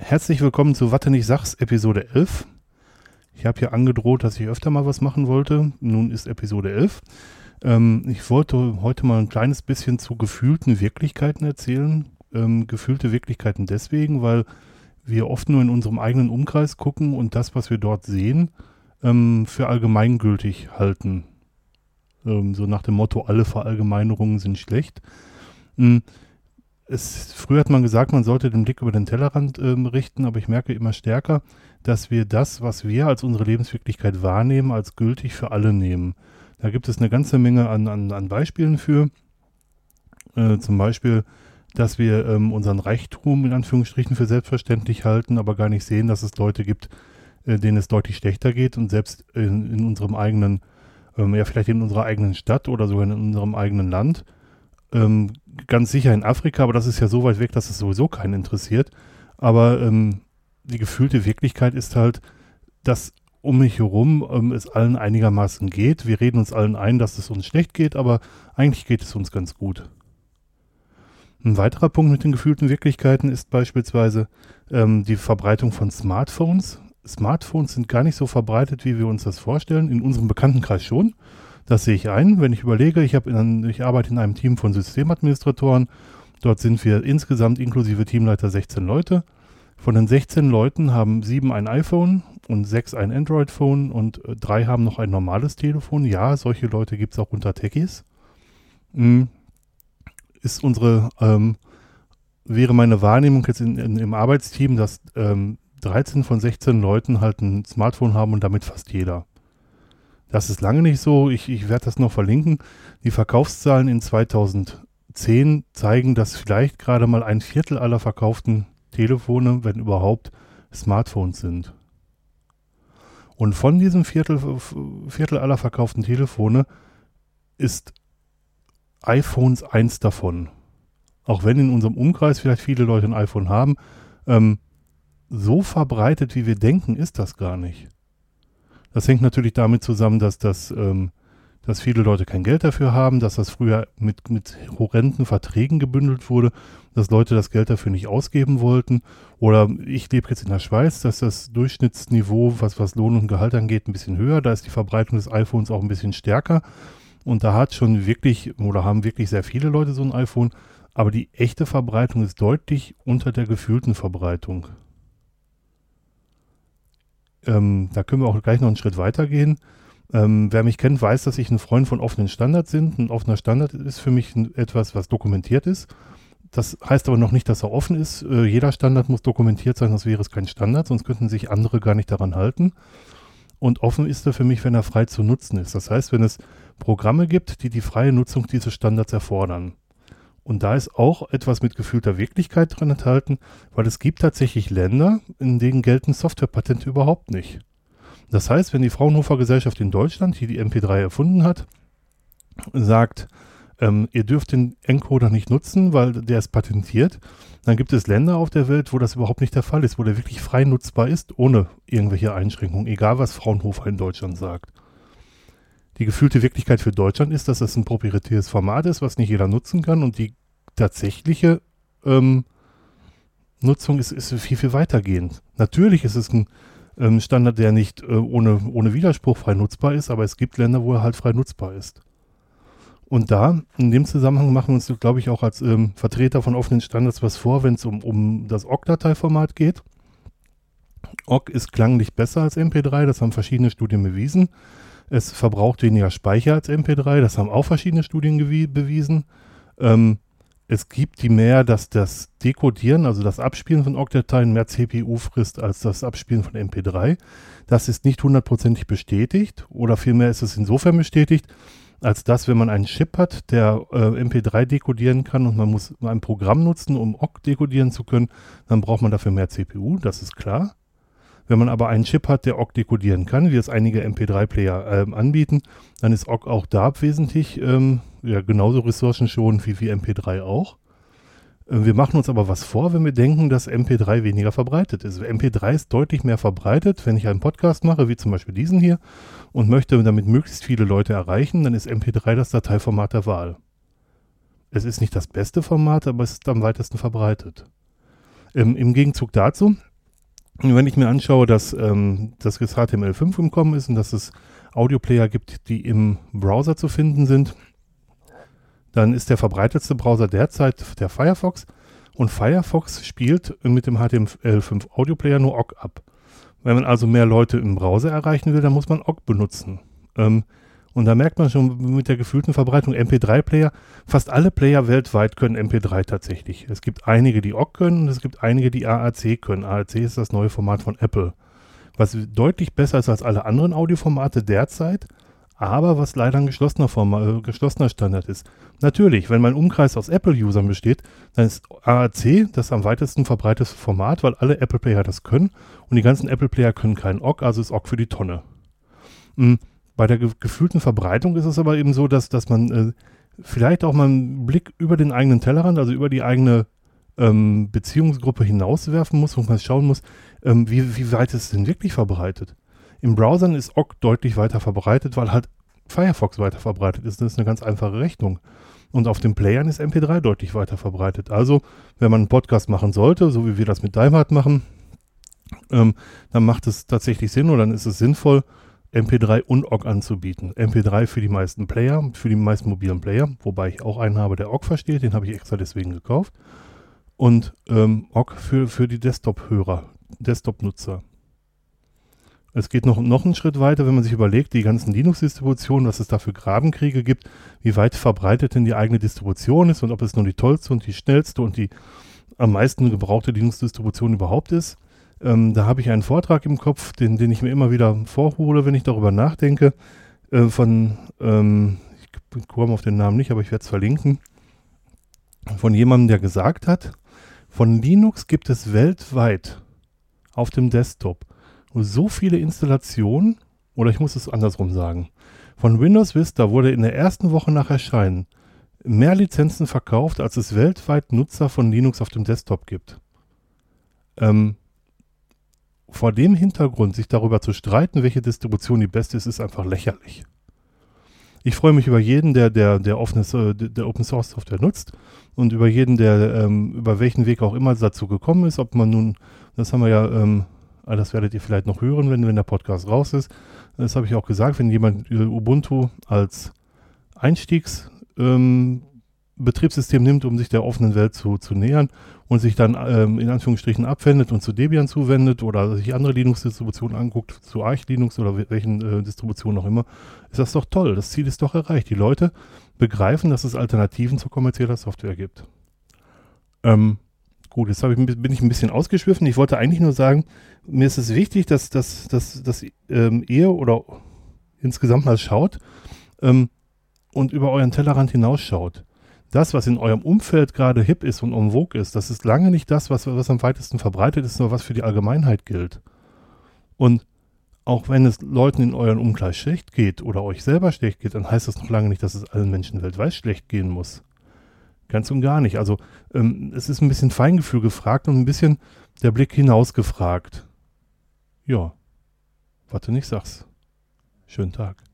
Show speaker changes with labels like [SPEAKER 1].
[SPEAKER 1] Herzlich willkommen zu Watte nicht Sachs, Episode 11. Ich habe ja angedroht, dass ich öfter mal was machen wollte. Nun ist Episode 11. Ich wollte heute mal ein kleines bisschen zu gefühlten Wirklichkeiten erzählen. Gefühlte Wirklichkeiten deswegen, weil wir oft nur in unserem eigenen Umkreis gucken und das, was wir dort sehen, für allgemeingültig halten. So nach dem Motto, alle Verallgemeinerungen sind schlecht. Früher hat man gesagt, man sollte den Blick über den Tellerrand richten, aber ich merke immer stärker, dass wir das, was wir als unsere Lebenswirklichkeit wahrnehmen, als gültig für alle nehmen. Da gibt es eine ganze Menge an Beispielen für. Zum Beispiel, dass wir unseren Reichtum in Anführungsstrichen für selbstverständlich halten, aber gar nicht sehen, dass es Leute gibt, denen es deutlich schlechter geht und selbst in unserem eigenen, vielleicht in unserer eigenen Stadt oder sogar in unserem eigenen Land, ganz sicher in Afrika, aber das ist ja so weit weg, dass es sowieso keinen interessiert. Aber die gefühlte Wirklichkeit ist halt, dass um mich herum es allen einigermaßen geht. Wir reden uns allen ein, dass es uns schlecht geht, aber eigentlich geht es uns ganz gut. Ein weiterer Punkt mit den gefühlten Wirklichkeiten ist beispielsweise die Verbreitung von Smartphones. Smartphones sind gar nicht so verbreitet, wie wir uns das vorstellen. In unserem Bekanntenkreis schon. Das sehe ich ein, wenn ich überlege, ich arbeite in einem Team von Systemadministratoren. Dort sind wir insgesamt inklusive Teamleiter 16 Leute. Von den 16 Leuten haben 7 ein iPhone und 6 ein Android-Phone und 3 haben noch ein normales Telefon. Ja, solche Leute gibt es auch unter Techies. Wäre meine Wahrnehmung jetzt im Arbeitsteam, dass 13 von 16 Leuten halt ein Smartphone haben und damit fast jeder. Das ist lange nicht so. Ich werde das noch verlinken. Die Verkaufszahlen in 2010 zeigen, dass vielleicht gerade mal ein Viertel aller verkauften Telefone, wenn überhaupt, Smartphones sind. Und von diesem Viertel aller verkauften Telefone ist iPhones eins davon. Auch wenn in unserem Umkreis vielleicht viele Leute ein iPhone haben, so verbreitet, wie wir denken, ist das gar nicht. Das hängt natürlich damit zusammen, dass viele Leute kein Geld dafür haben, dass das früher mit horrenden Verträgen gebündelt wurde, dass Leute das Geld dafür nicht ausgeben wollten. Oder ich lebe jetzt in der Schweiz, dass das Durchschnittsniveau, was Lohn und Gehalt angeht, ein bisschen höher. Da ist die Verbreitung des iPhones auch ein bisschen stärker. Und da haben wirklich sehr viele Leute so ein iPhone. Aber die echte Verbreitung ist deutlich unter der gefühlten Verbreitung. Da können wir auch gleich noch einen Schritt weiter gehen. Wer mich kennt, weiß, dass ich ein Freund von offenen Standards bin. Ein offener Standard ist für mich etwas, was dokumentiert ist. Das heißt aber noch nicht, dass er offen ist. Jeder Standard muss dokumentiert sein, sonst wäre es kein Standard, sonst könnten sich andere gar nicht daran halten. Und offen ist er für mich, wenn er frei zu nutzen ist. Das heißt, wenn es Programme gibt, die freie Nutzung dieses Standards erfordern. Und da ist auch etwas mit gefühlter Wirklichkeit drin enthalten, weil es gibt tatsächlich Länder, in denen gelten Softwarepatente überhaupt nicht. Das heißt, wenn die Fraunhofer Gesellschaft in Deutschland, die die MP3 erfunden hat, sagt, ihr dürft den Encoder nicht nutzen, weil der ist patentiert, dann gibt es Länder auf der Welt, wo das überhaupt nicht der Fall ist, wo der wirklich frei nutzbar ist, ohne irgendwelche Einschränkungen, egal was Fraunhofer in Deutschland sagt. Die gefühlte Wirklichkeit für Deutschland ist, dass das ein proprietäres Format ist, was nicht jeder nutzen kann und die tatsächliche Nutzung ist viel, viel weitergehend. Natürlich ist es ein Standard, der nicht ohne Widerspruch frei nutzbar ist, aber es gibt Länder, wo er halt frei nutzbar ist. Und da, in dem Zusammenhang machen wir uns, glaube ich, auch als Vertreter von offenen Standards was vor, wenn es um das OGG-Dateiformat geht. OGG ist klanglich besser als MP3, das haben verschiedene Studien bewiesen. Es verbraucht weniger Speicher als MP3, das haben auch verschiedene Studien bewiesen. Es gibt dass das Dekodieren, also das Abspielen von OGG-Dateien mehr CPU frisst als das Abspielen von MP3. Das ist nicht 100% bestätigt oder vielmehr ist es insofern bestätigt, als dass, wenn man einen Chip hat, der MP3 dekodieren kann und man muss ein Programm nutzen, um OGG dekodieren zu können, dann braucht man dafür mehr CPU, das ist klar. Wenn man aber einen Chip hat, der OGG dekodieren kann, wie es einige MP3-Player anbieten, dann ist OGG auch da wesentlich genauso ressourcenschonend wie MP3 auch. Wir machen uns aber was vor, wenn wir denken, dass MP3 weniger verbreitet ist. MP3 ist deutlich mehr verbreitet. Wenn ich einen Podcast mache, wie zum Beispiel diesen hier, und möchte damit möglichst viele Leute erreichen, dann ist MP3 das Dateiformat der Wahl. Es ist nicht das beste Format, aber es ist am weitesten verbreitet. Im Gegenzug dazu Und wenn ich mir anschaue, dass das HTML5 gekommen ist und dass es Audioplayer gibt, die im Browser zu finden sind, dann ist der verbreitetste Browser derzeit der Firefox. Und Firefox spielt mit dem HTML5 Audioplayer nur Ogg ab. Wenn man also mehr Leute im Browser erreichen will, dann muss man Ogg benutzen. Und da merkt man schon mit der gefühlten Verbreitung MP3-Player, fast alle Player weltweit können MP3 tatsächlich. Es gibt einige, die Ogg können und es gibt einige, die AAC können. AAC ist das neue Format von Apple, was deutlich besser ist als alle anderen Audioformate derzeit, aber was leider ein geschlossener Standard ist. Natürlich, wenn mein Umkreis aus Apple-Usern besteht, dann ist AAC das am weitesten verbreitete Format, weil alle Apple-Player das können und die ganzen Apple-Player können keinen Ogg, also ist Ogg für die Tonne. Bei der gefühlten Verbreitung ist es aber eben so, dass man vielleicht auch mal einen Blick über den eigenen Tellerrand, also über die eigene Beziehungsgruppe hinauswerfen muss und mal schauen muss, wie weit ist es denn wirklich verbreitet. Im Browsern ist Ogg deutlich weiter verbreitet, weil halt Firefox weiter verbreitet ist. Das ist eine ganz einfache Rechnung. Und auf den Playern ist MP3 deutlich weiter verbreitet. Also, wenn man einen Podcast machen sollte, so wie wir das mit Daimhardt machen, dann macht es tatsächlich Sinn oder dann ist es sinnvoll, MP3 und Ogg anzubieten. MP3 für die meisten Player, für die meisten mobilen Player, wobei ich auch einen habe, der Ogg versteht, den habe ich extra deswegen gekauft. Und Ogg für die Desktop-Hörer, Desktop-Nutzer. Es geht noch einen Schritt weiter, wenn man sich überlegt, die ganzen Linux-Distributionen, was es da für Grabenkriege gibt, wie weit verbreitet denn die eigene Distribution ist und ob es nur die tollste und die schnellste und die am meisten gebrauchte Linux-Distribution überhaupt ist. Da habe ich einen Vortrag im Kopf, den ich mir immer wieder vorhole, wenn ich darüber nachdenke, ich komme auf den Namen nicht, aber ich werde es verlinken, von jemandem, der gesagt hat, von Linux gibt es weltweit auf dem Desktop so viele Installationen, oder ich muss es andersrum sagen, von Windows Vista wurde in der ersten Woche nach Erscheinen mehr Lizenzen verkauft, als es weltweit Nutzer von Linux auf dem Desktop gibt. Vor dem Hintergrund, sich darüber zu streiten, welche Distribution die beste ist, ist einfach lächerlich. Ich freue mich über jeden, der Open Source Software nutzt und über jeden, der über welchen Weg auch immer dazu gekommen ist, ob man nun, das haben wir ja, das werdet ihr vielleicht noch hören, wenn der Podcast raus ist. Das habe ich auch gesagt, wenn jemand Ubuntu als Einstiegsbetriebssystem nimmt, um sich der offenen Welt zu nähern und sich dann in Anführungsstrichen abwendet und zu Debian zuwendet oder sich andere Linux-Distributionen anguckt, zu Arch Linux oder welchen Distributionen auch immer, ist das doch toll. Das Ziel ist doch erreicht. Die Leute begreifen, dass es Alternativen zu kommerzieller Software gibt. Gut, jetzt bin ich ein bisschen ausgeschwiffen. Ich wollte eigentlich nur sagen, mir ist es wichtig, dass ihr oder insgesamt mal schaut und über euren Tellerrand hinausschaut. Das, was in eurem Umfeld gerade hip ist und en vogue ist, das ist lange nicht das, was am weitesten verbreitet ist, sondern was für die Allgemeinheit gilt. Und auch wenn es Leuten in euren Umkreis schlecht geht oder euch selber schlecht geht, dann heißt das noch lange nicht, dass es allen Menschen weltweit schlecht gehen muss. Ganz und gar nicht. Also es ist ein bisschen Feingefühl gefragt und ein bisschen der Blick hinaus gefragt. Ja, warte, ich sag's. Schönen Tag.